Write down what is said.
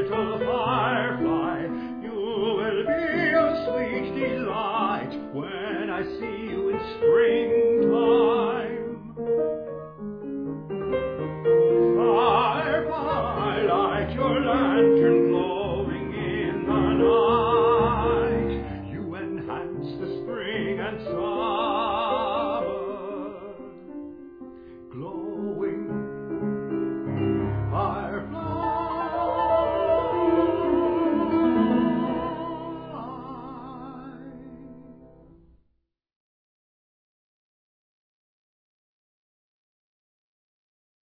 little firefly, you will be a sweet delight when I see you in springtime. Firefly, light your lantern